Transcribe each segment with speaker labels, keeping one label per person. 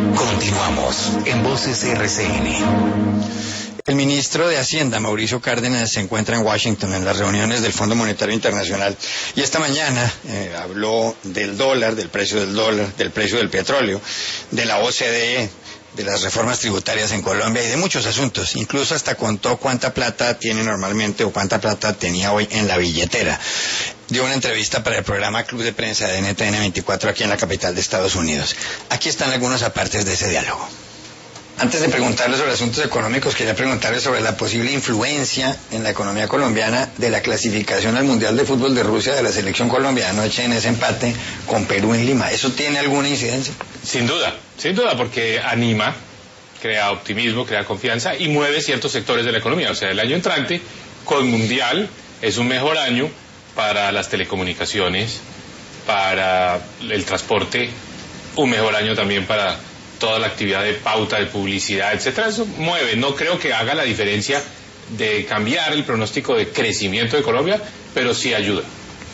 Speaker 1: Continuamos en Voces RCN.
Speaker 2: El ministro de Hacienda, Mauricio Cárdenas, se encuentra en Washington en las reuniones del Fondo Monetario Internacional y esta mañana habló del dólar, del precio del petróleo, de la OCDE, de las reformas tributarias en Colombia y de muchos asuntos. Incluso hasta contó cuánta plata tiene normalmente o cuánta plata tenía hoy en la billetera. Dio una entrevista para el programa Club de Prensa de NTN 24 aquí en la capital de Estados Unidos. Aquí están algunos apartes de ese diálogo. Antes de preguntarle sobre asuntos económicos, quería preguntarle sobre la posible influencia en la economía colombiana de la clasificación al Mundial de Fútbol de Rusia de la selección colombiana anoche en ese empate con Perú en Lima. ¿Eso tiene alguna incidencia?
Speaker 3: Sin duda, porque anima, crea optimismo, crea confianza y mueve ciertos sectores de la economía. O sea, el año entrante, con Mundial, es un mejor año para las telecomunicaciones, para el transporte, un mejor año también para toda la actividad de pauta, de publicidad, etcétera. Eso mueve. No creo que haga la diferencia de cambiar el pronóstico de crecimiento de Colombia, pero sí ayuda.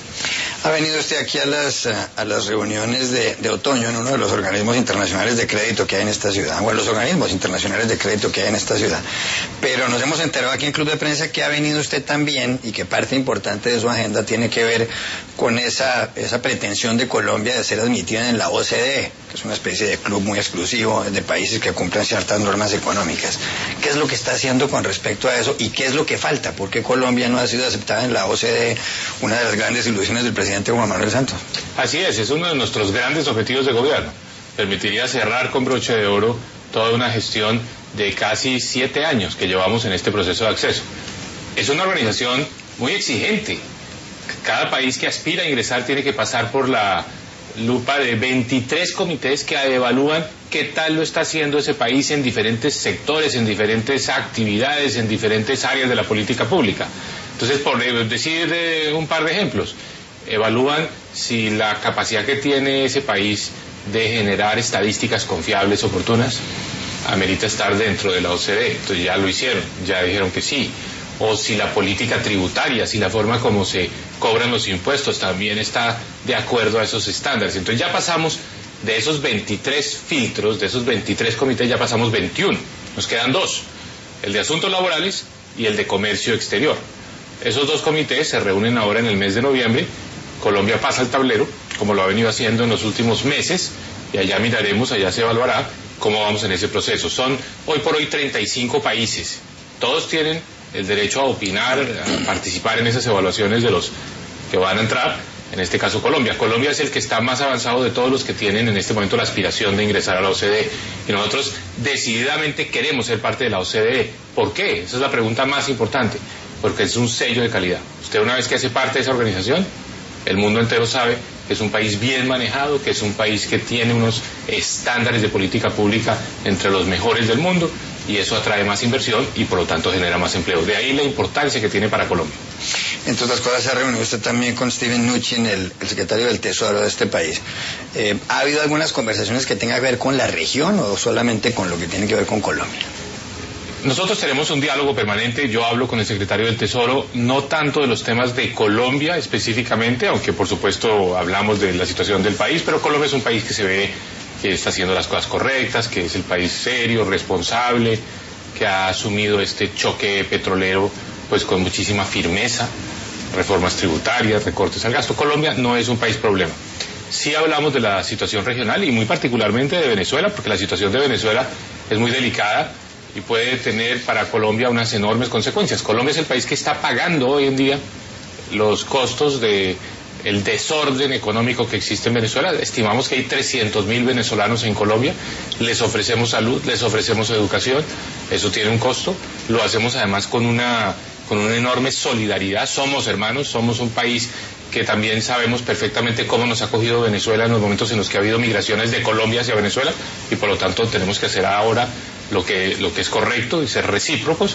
Speaker 2: Ha venido usted aquí a las reuniones de otoño en uno de los organismos internacionales de crédito que hay en esta ciudad, o en los organismos internacionales de crédito que hay en esta ciudad. Pero nos hemos enterado aquí en Club de Prensa que ha venido usted también y que parte importante de su agenda tiene que ver con esa pretensión de Colombia de ser admitida en la OCDE, que es una especie de club muy exclusivo de países que cumplen ciertas normas económicas. ¿Qué es lo que está haciendo con respecto a eso y qué es lo que falta? ¿Por qué Colombia no ha sido aceptada en la OCDE? Una de las grandes ilusiones del presidente Juan Manuel Santos.
Speaker 3: Así es uno de nuestros grandes objetivos de gobierno. Permitiría cerrar con broche de oro toda una gestión de casi 7 años que llevamos en este proceso de acceso. Es una organización muy exigente. Cada país que aspira a ingresar tiene que pasar por la lupa de 23 comités que evalúan qué tal lo está haciendo ese país en diferentes sectores, en diferentes actividades, en diferentes áreas de la política pública. Entonces, por decir un par de ejemplos, evalúan si la capacidad que tiene ese país de generar estadísticas confiables, oportunas, amerita estar dentro de la OCDE. Entonces ya lo hicieron, ya dijeron que sí. O si la política tributaria, si la forma como se cobran los impuestos también está de acuerdo a esos estándares. Entonces ya pasamos de esos 23 filtros, de esos 23 comités, ya pasamos 21. Nos quedan 2, el de asuntos laborales y el de comercio exterior. Esos 2 comités se reúnen ahora en el mes de noviembre. Colombia pasa al tablero, como lo ha venido haciendo en los últimos meses, y allá miraremos, allá se evaluará cómo vamos en ese proceso. Son hoy por hoy 35 países. Todos tienen el derecho a opinar, a participar en esas evaluaciones de los que van a entrar, en este caso Colombia. Colombia es el que está más avanzado de todos los que tienen en este momento la aspiración de ingresar a la OCDE. Y nosotros decididamente queremos ser parte de la OCDE. ¿Por qué? Esa es la pregunta más importante. Porque es un sello de calidad. Usted una vez que hace parte de esa organización, el mundo entero sabe que es un país bien manejado, que es un país que tiene unos estándares de política pública entre los mejores del mundo, y eso atrae más inversión y por lo tanto genera más empleo. De ahí la importancia que tiene para Colombia.
Speaker 2: Entre otras cosas, se ha reunido usted también con Steven Mnuchin, el secretario del Tesoro de este país. ¿Ha habido algunas conversaciones que tengan que ver con la región o solamente con lo que tiene que ver con Colombia?
Speaker 3: Nosotros tenemos un diálogo permanente. Yo hablo con el secretario del Tesoro, no tanto de los temas de Colombia específicamente, aunque por supuesto hablamos de la situación del país, pero Colombia es un país que se ve que está haciendo las cosas correctas, que es el país serio, responsable, que ha asumido este choque petrolero pues con muchísima firmeza, reformas tributarias, recortes al gasto. Colombia no es un país problema. Sí hablamos de la situación regional y muy particularmente de Venezuela, porque la situación de Venezuela es muy delicada y puede tener para Colombia unas enormes consecuencias. Colombia es el país que está pagando hoy en día los costos de el desorden económico que existe en Venezuela. Estimamos que hay 300.000 venezolanos en Colombia. Les ofrecemos salud, les ofrecemos educación. Eso tiene un costo. Lo hacemos además con una enorme solidaridad. Somos hermanos, somos un país que también sabemos perfectamente cómo nos ha acogido Venezuela en los momentos en los que ha habido migraciones de Colombia hacia Venezuela, y por lo tanto tenemos que hacer ahora lo que es correcto y ser recíprocos,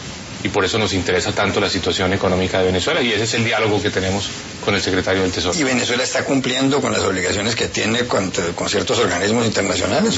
Speaker 3: y por eso nos interesa tanto la situación económica de Venezuela, y ese es el diálogo que tenemos con el secretario del Tesoro.
Speaker 2: ¿Y Venezuela está cumpliendo con las obligaciones que tiene con ciertos organismos internacionales?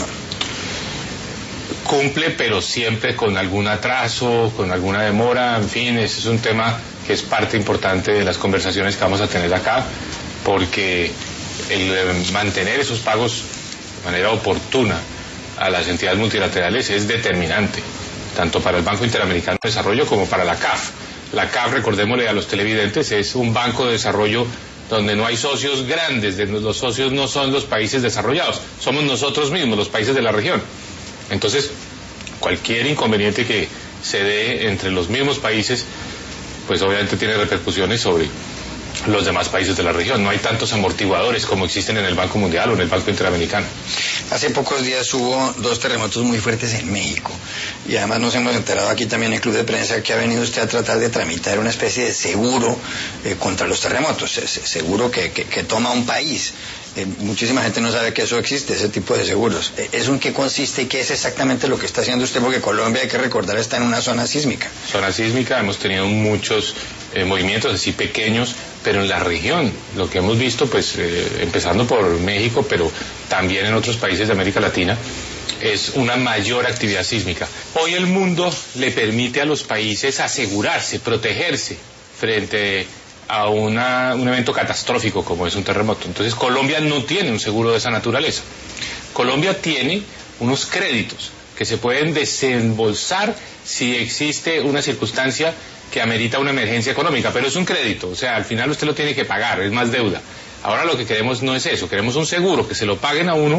Speaker 3: Cumple, pero siempre con algún atraso, con alguna demora, en fin, ese es un tema que es parte importante de las conversaciones que vamos a tener acá, porque el mantener esos pagos de manera oportuna a las entidades multilaterales es determinante, tanto para el Banco Interamericano de Desarrollo como para la CAF. La CAF, recordémosle a los televidentes, es un banco de desarrollo donde no hay socios grandes, los socios no son los países desarrollados, somos nosotros mismos, los países de la región. Entonces, cualquier inconveniente que se dé entre los mismos países, pues obviamente tiene repercusiones sobre los demás países de la región. No hay tantos amortiguadores como existen en el Banco Mundial o en el Banco Interamericano.
Speaker 2: Hace pocos días hubo 2 terremotos muy fuertes en México y además nos hemos enterado aquí también en el Club de Prensa que ha venido usted a tratar de tramitar una especie de seguro contra los terremotos, seguro que toma un país. Muchísima gente no sabe que eso existe, ese tipo de seguros. ¿Eso en qué consiste y qué es exactamente lo que está haciendo usted? Porque Colombia, hay que recordar, está en una zona sísmica.
Speaker 3: Zona sísmica, hemos tenido muchos movimientos así pequeños, pero en la región, lo que hemos visto, pues empezando por México, pero también en otros países de América Latina, es una mayor actividad sísmica. Hoy el mundo le permite a los países asegurarse, protegerse frente a un evento catastrófico como es un terremoto. Entonces Colombia no tiene un seguro de esa naturaleza. Colombia tiene unos créditos que se pueden desembolsar si existe una circunstancia que amerita una emergencia económica, pero es un crédito, o sea, al final usted lo tiene que pagar, es más deuda. Ahora lo que queremos no es eso, queremos un seguro, que se lo paguen a uno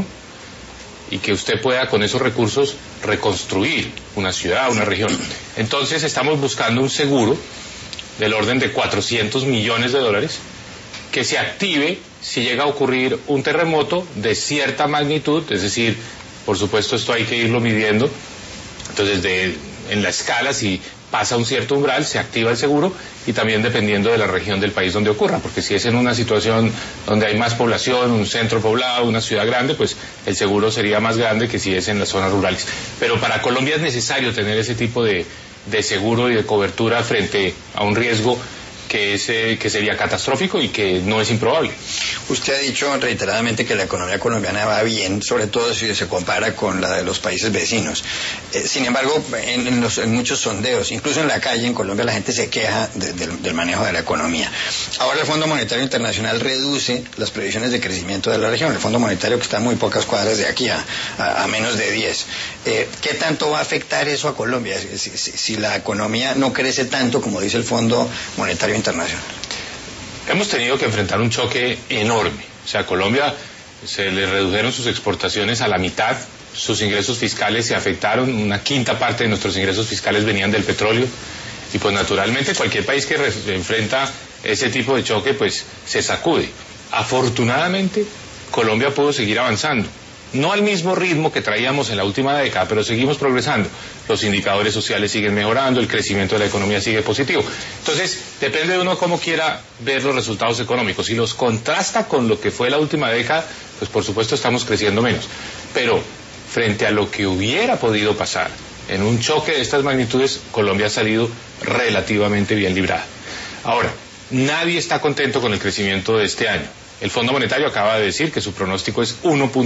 Speaker 3: y que usted pueda con esos recursos reconstruir una ciudad, una región. Entonces estamos buscando un seguro del orden de $400 millones que se active si llega a ocurrir un terremoto de cierta magnitud, es decir, por supuesto esto hay que irlo midiendo, entonces en la escala si pasa un cierto umbral, se activa el seguro y también dependiendo de la región del país donde ocurra, porque si es en una situación donde hay más población, un centro poblado, una ciudad grande, pues el seguro sería más grande que si es en las zonas rurales. Pero para Colombia es necesario tener ese tipo de seguro y de cobertura frente a un riesgo que sería catastrófico y que no es improbable.
Speaker 2: Usted ha dicho reiteradamente que la economía colombiana va bien, sobre todo si se compara con la de los países vecinos. Sin embargo, en muchos sondeos, incluso en la calle en Colombia, la gente se queja del manejo de la economía. Ahora el Fondo Monetario Internacional reduce las previsiones de crecimiento de la región. El Fondo Monetario que está a muy pocas cuadras de aquí, a menos de 10. ¿Qué tanto va a afectar eso a Colombia si la economía no crece tanto como dice el Fondo Monetario Internacional?
Speaker 3: Hemos tenido que enfrentar un choque enorme. O sea, a Colombia se le redujeron sus exportaciones a la mitad, sus ingresos fiscales se afectaron, una quinta parte de nuestros ingresos fiscales venían del petróleo, y pues naturalmente cualquier país que enfrenta ese tipo de choque, pues se sacude. Afortunadamente, Colombia pudo seguir avanzando. No al mismo ritmo que traíamos en la última década, pero seguimos progresando. Los indicadores sociales siguen mejorando, el crecimiento de la economía sigue positivo. Entonces, depende de uno cómo quiera ver los resultados económicos. Si los contrasta con lo que fue la última década, pues por supuesto estamos creciendo menos. Pero frente a lo que hubiera podido pasar en un choque de estas magnitudes, Colombia ha salido relativamente bien librada. Ahora, nadie está contento con el crecimiento de este año. El Fondo Monetario acaba de decir que su pronóstico es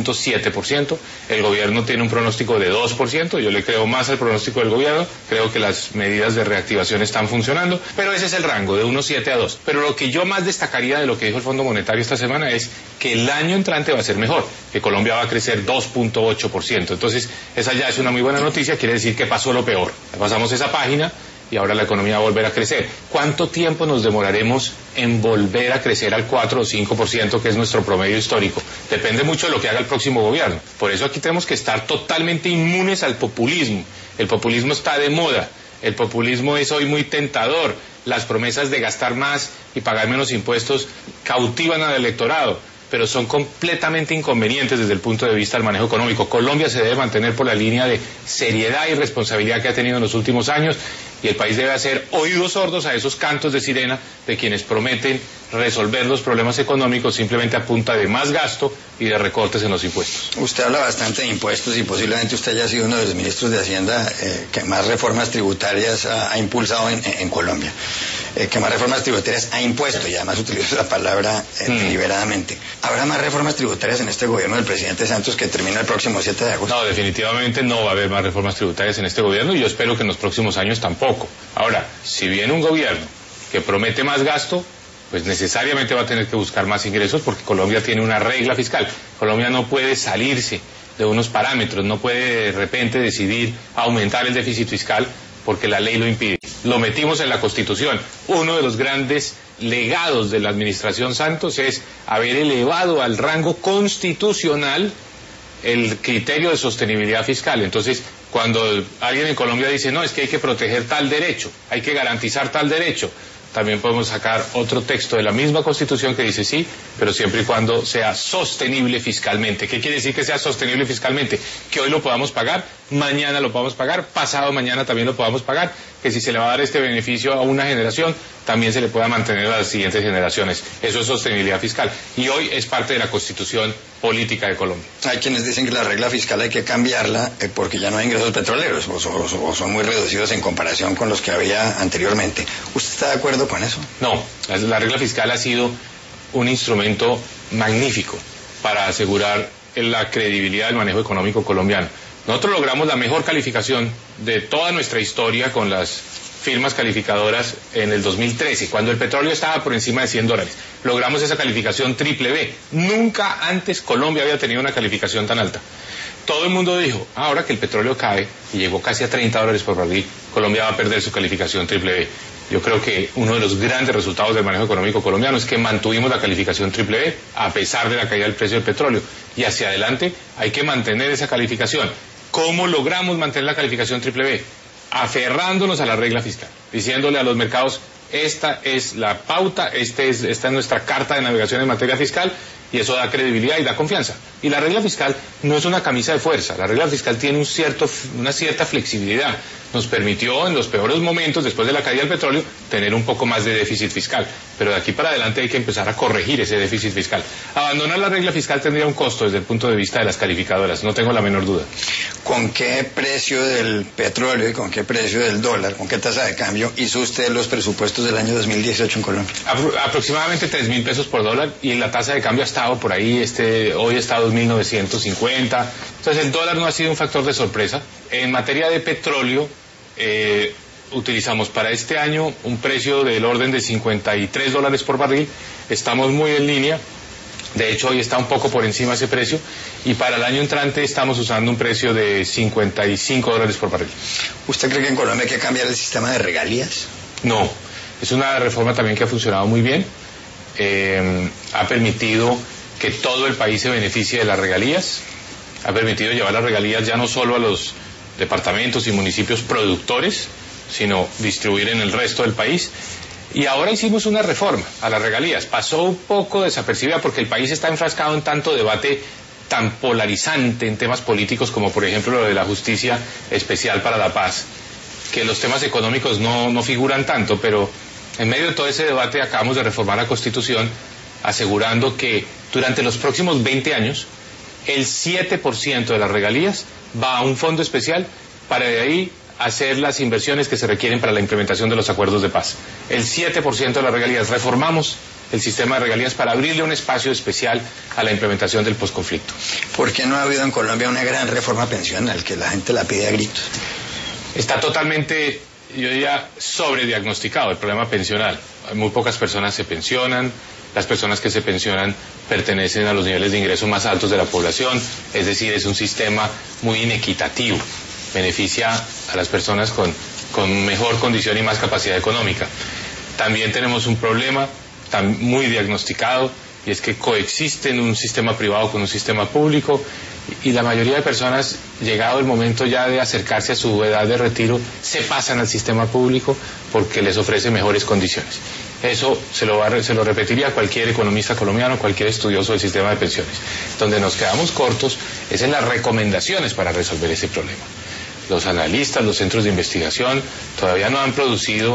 Speaker 3: 1.7%, el gobierno tiene un pronóstico de 2%, yo le creo más al pronóstico del gobierno, creo que las medidas de reactivación están funcionando, pero ese es el rango, de 1.7 a 2. Pero lo que yo más destacaría de lo que dijo el Fondo Monetario esta semana es que el año entrante va a ser mejor, que Colombia va a crecer 2.8%, entonces esa ya es una muy buena noticia, quiere decir que pasó lo peor. Pasamos esa página y ahora la economía va a volver a crecer. ¿Cuánto tiempo nos demoraremos en volver a crecer al 4 o 5%, que es nuestro promedio histórico? Depende mucho de lo que haga el próximo gobierno. Por eso aquí tenemos que estar totalmente inmunes al populismo. El populismo está de moda. El populismo es hoy muy tentador. Las promesas de gastar más y pagar menos impuestos cautivan al electorado, pero son completamente inconvenientes desde el punto de vista del manejo económico. Colombia se debe mantener por la línea de seriedad y responsabilidad que ha tenido en los últimos años, y el país debe hacer oídos sordos a esos cantos de sirena de quienes prometen resolver los problemas económicos simplemente a punta de más gasto y de recortes en los impuestos.
Speaker 2: Usted habla bastante de impuestos y posiblemente usted haya sido uno de los ministros de Hacienda que más reformas tributarias ha impulsado en Colombia, que más reformas tributarias ha impuesto, y además utilizo la palabra deliberadamente. ¿Habrá más reformas tributarias en este gobierno del presidente Santos que termina el próximo 7 de agosto?
Speaker 3: No, definitivamente no va a haber más reformas tributarias en este gobierno y yo espero que en los próximos años tampoco. Ahora, si viene un gobierno que promete más gasto, pues necesariamente va a tener que buscar más ingresos porque Colombia tiene una regla fiscal. Colombia no puede salirse de unos parámetros, no puede de repente decidir aumentar el déficit fiscal porque la ley lo impide. Lo metimos en la Constitución. Uno de los grandes legados de la administración Santos es haber elevado al rango constitucional el criterio de sostenibilidad fiscal. Entonces, cuando alguien en Colombia dice, no, es que hay que proteger tal derecho, hay que garantizar tal derecho, también podemos sacar otro texto de la misma Constitución que dice sí, pero siempre y cuando sea sostenible fiscalmente. ¿Qué quiere decir que sea sostenible fiscalmente? Que hoy lo podamos pagar, mañana lo podamos pagar, pasado mañana también lo podamos pagar, que si se le va a dar este beneficio a una generación, también se le pueda mantener a las siguientes generaciones. Eso es sostenibilidad fiscal. Y hoy es parte de la Constitución política de Colombia.
Speaker 2: Hay quienes dicen que la regla fiscal hay que cambiarla porque ya no hay ingresos petroleros o son muy reducidos en comparación con los que había anteriormente. ¿Usted está de acuerdo con eso?
Speaker 3: No, la regla fiscal ha sido un instrumento magnífico para asegurar la credibilidad del manejo económico colombiano. Nosotros logramos la mejor calificación de toda nuestra historia con las firmas calificadoras en el 2013, cuando el petróleo estaba por encima de $100. Logramos esa calificación triple B. Nunca antes Colombia había tenido una calificación tan alta. Todo el mundo dijo, ahora que el petróleo cae y llegó casi a $30 por barril, Colombia va a perder su calificación triple B. Yo creo que uno de los grandes resultados del manejo económico colombiano es que mantuvimos la calificación triple B a pesar de la caída del precio del petróleo. Y hacia adelante hay que mantener esa calificación. ¿Cómo logramos mantener la calificación triple B? Aferrándonos a la regla fiscal, diciéndole a los mercados, esta es la pauta, esta es nuestra carta de navegación en materia fiscal, y eso da credibilidad y da confianza. Y la regla fiscal no es una camisa de fuerza, la regla fiscal tiene una cierta flexibilidad. Nos permitió en los peores momentos, después de la caída del petróleo, tener un poco más de déficit fiscal. Pero de aquí para adelante hay que empezar a corregir ese déficit fiscal. Abandonar la regla fiscal tendría un costo desde el punto de vista de las calificadoras, no tengo la menor duda.
Speaker 2: ¿Con qué precio del petróleo y con qué precio del dólar, con qué tasa de cambio hizo usted los presupuestos del año 2018 en Colombia?
Speaker 3: Aproximadamente 3.000 pesos por dólar, y la tasa de cambio ha estado por ahí, hoy está 2.950. Entonces el dólar no ha sido un factor de sorpresa. En materia de petróleo, utilizamos para este año un precio del orden de $53 por barril. Estamos muy en línea. De hecho, hoy está un poco por encima de ese precio, y para el año entrante estamos usando un precio de $55 por barril.
Speaker 2: ¿Usted cree que en Colombia hay que cambiar el sistema de regalías?
Speaker 3: No, es una reforma también que ha funcionado muy bien. Ha permitido que todo el país se beneficie de las regalías, ha permitido llevar las regalías ya no solo a los departamentos y municipios productores, sino distribuir en el resto del país. Y ahora hicimos una reforma a las regalías. Pasó un poco desapercibida porque el país está enfrascado en tanto debate tan polarizante en temas políticos como por ejemplo lo de la Justicia Especial para la Paz, que los temas económicos no figuran tanto, pero en medio de todo ese debate acabamos de reformar la Constitución asegurando que durante los próximos 20 años el 7% de las regalías va a un fondo especial para de ahí hacer las inversiones que se requieren para la implementación de los acuerdos de paz. El 7% de las regalías. Reformamos el sistema de regalías para abrirle un espacio especial a la implementación del posconflicto.
Speaker 2: ¿Por qué no ha habido en Colombia una gran reforma pensional que la gente la pide a gritos?
Speaker 3: Está totalmente, yo diría, sobrediagnosticado el problema pensional. Muy pocas personas se pensionan. Las personas que se pensionan pertenecen a los niveles de ingreso más altos de la población, es decir, es un sistema muy inequitativo. Beneficia a las personas con mejor condición y más capacidad económica. También tenemos un problema muy diagnosticado, y es que coexisten un sistema privado con un sistema público, y la mayoría de personas, llegado el momento ya de acercarse a su edad de retiro, se pasan al sistema público porque les ofrece mejores condiciones. Eso se lo repetiría a cualquier economista colombiano, cualquier estudioso del sistema de pensiones. Donde nos quedamos cortos es en las recomendaciones para resolver ese problema. Los analistas, los centros de investigación todavía no han producido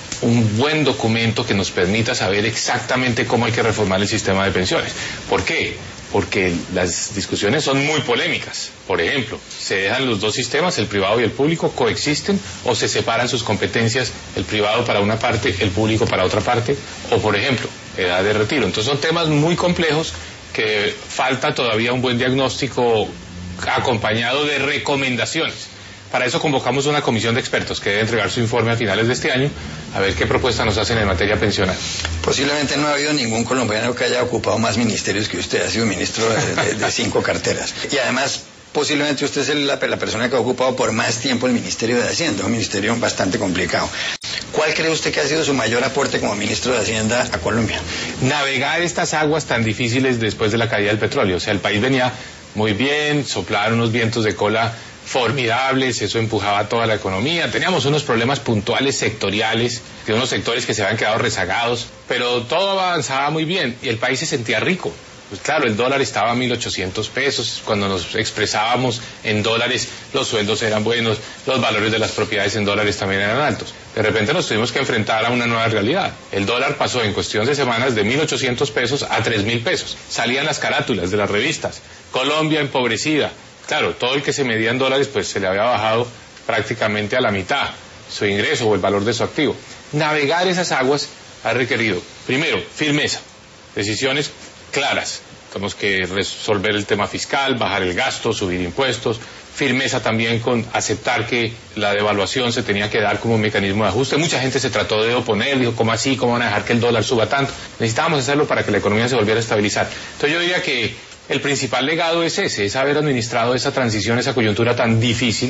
Speaker 3: un buen documento que nos permita saber exactamente cómo hay que reformar el sistema de pensiones. ¿Por qué? Porque las discusiones son muy polémicas. Por ejemplo, ¿se dejan los dos sistemas, el privado y el público, coexisten, o se separan sus competencias, el privado para una parte, el público para otra parte? O, por ejemplo, edad de retiro. Entonces son temas muy complejos que falta todavía un buen diagnóstico acompañado de recomendaciones. Para eso convocamos una comisión de expertos que debe entregar su informe a finales de este año, a ver qué propuestas nos hacen en materia pensional.
Speaker 2: Posiblemente no ha habido ningún colombiano que haya ocupado más ministerios que usted. Ha sido ministro de 5 carteras. Y además, posiblemente usted es la persona que ha ocupado por más tiempo el Ministerio de Hacienda, un ministerio bastante complicado. ¿Cuál cree usted que ha sido su mayor aporte como ministro de Hacienda a Colombia?
Speaker 3: Navegar estas aguas tan difíciles después de la caída del petróleo. O sea, el país venía muy bien, soplaron unos vientos de cola formidables, eso empujaba toda la economía. Teníamos unos problemas puntuales sectoriales, de unos sectores que se habían quedado rezagados, pero todo avanzaba muy bien y el país se sentía rico. Pues claro, el dólar estaba a 1.800 pesos, cuando nos expresábamos en dólares, los sueldos eran buenos, los valores de las propiedades en dólares también eran altos. De repente nos tuvimos que enfrentar a una nueva realidad. El dólar pasó en cuestión de semanas de 1.800 pesos a 3.000 pesos. Salían las carátulas de las revistas, Colombia empobrecida. Claro, todo el que se medía en dólares pues se le había bajado prácticamente a la mitad su ingreso o el valor de su activo. Navegar esas aguas ha requerido, primero, firmeza, decisiones claras. Tenemos que resolver el tema fiscal, bajar el gasto, subir impuestos, firmeza también con aceptar que la devaluación se tenía que dar como un mecanismo de ajuste. Mucha gente se trató de oponer, dijo, ¿cómo así? ¿Cómo van a dejar que el dólar suba tanto? Necesitábamos hacerlo para que la economía se volviera a estabilizar. Entonces yo diría que el principal legado es ese, es haber administrado esa transición, esa coyuntura tan difícil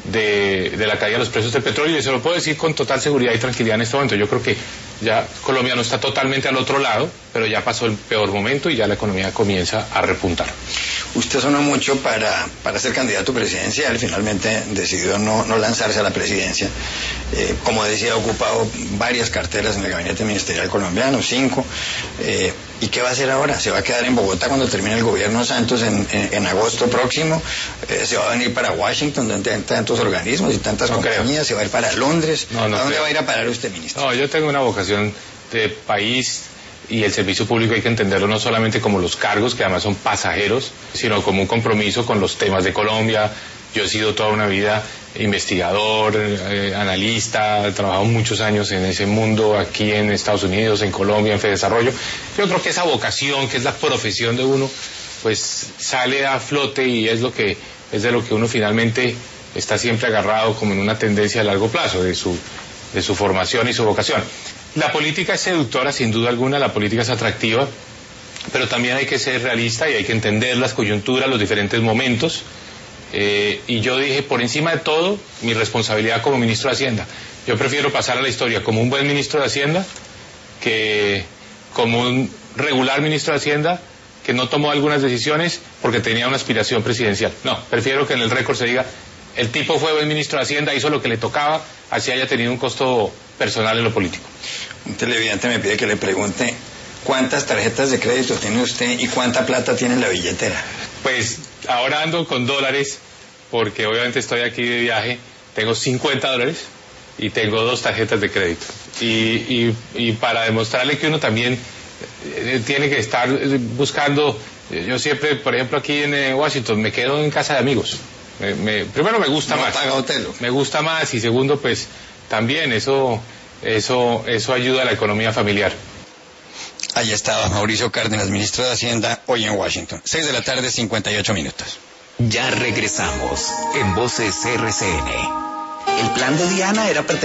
Speaker 3: de la caída de los precios del petróleo, y se lo puedo decir con total seguridad y tranquilidad en este momento. Yo creo que ya Colombia no está totalmente al otro lado, pero ya pasó el peor momento y ya la economía comienza a repuntar.
Speaker 2: Usted sonó mucho para ser candidato presidencial, finalmente decidió no lanzarse a la presidencia. Como decía, ha ocupado varias carteras en el gabinete ministerial colombiano, 5. ¿Y qué va a hacer ahora? ¿Se va a quedar en Bogotá cuando termine el gobierno Santos en agosto próximo? ¿Se va a venir para Washington, donde hay tantos organismos y tantas compañías? ¿Se va a ir para Londres? ¿A dónde va a ir a parar usted, ministro?
Speaker 3: No, yo tengo una vocación de país, y el servicio público hay que entenderlo no solamente como los cargos, que además son pasajeros, sino como un compromiso con los temas de Colombia. Yo he sido toda una vida investigador, analista, he trabajado muchos años en ese mundo, aquí en Estados Unidos, en Colombia, en Fedesarrollo. Yo creo que esa vocación, que es la profesión de uno, pues sale a flote y es de lo que uno finalmente está siempre agarrado como en una tendencia a largo plazo, de su formación y su vocación. La política es seductora, sin duda alguna, la política es atractiva, pero también hay que ser realista y hay que entender las coyunturas, los diferentes momentos. Y yo dije, por encima de todo, mi responsabilidad como ministro de Hacienda. Yo prefiero pasar a la historia como un buen ministro de Hacienda que como un regular ministro de Hacienda que no tomó algunas decisiones porque tenía una aspiración presidencial. No, prefiero que en el récord se diga, el tipo fue buen ministro de Hacienda, hizo lo que le tocaba, así haya tenido un costo personal en lo político.
Speaker 2: Un televidente me pide que le pregunte cuántas tarjetas de crédito tiene usted y cuánta plata tiene en la billetera.
Speaker 3: Pues ahora ando con dólares, porque obviamente estoy aquí de viaje, tengo $50 y tengo 2 tarjetas de crédito. Y para demostrarle que uno también tiene que estar buscando, yo siempre, por ejemplo, aquí en Washington, me quedo en casa de amigos. Primero me gusta más.
Speaker 2: Paga hotel.
Speaker 3: Me gusta más, y segundo, pues también eso ayuda a la economía familiar.
Speaker 2: Ahí estaba Mauricio Cárdenas, ministro de Hacienda, hoy en Washington. 6:58 p.m.
Speaker 1: Ya regresamos en Voces RCN.
Speaker 4: El plan de Diana era